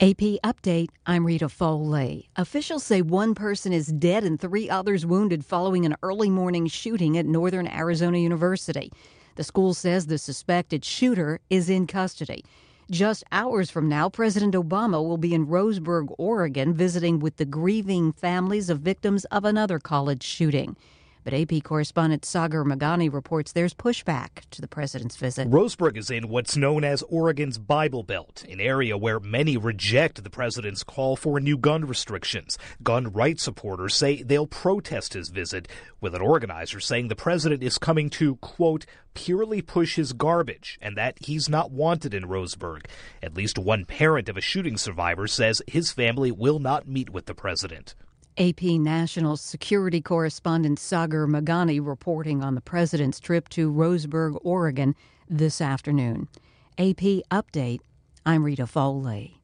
AP Update, I'm Rita Foley. Officials say one person is dead and 3 others wounded following an early morning shooting at Northern Arizona University. The school says the suspected shooter is in custody. Just hours from now, President Obama will be in Roseburg, Oregon, visiting with the grieving families of victims of another college shooting. But AP correspondent Sagar Meghani reports there's pushback to the president's visit. Roseburg is in what's known as Oregon's Bible Belt, an area where many reject the president's call for new gun restrictions. Gun rights supporters say they'll protest his visit, with an organizer saying the president is coming to, quote, purely push his garbage, and that he's not wanted in Roseburg. At least one parent of a shooting survivor says his family will not meet with the president. AP National Security Correspondent Sagar Meghani reporting on the president's trip to Roseburg, Oregon this afternoon. AP Update, I'm Rita Foley.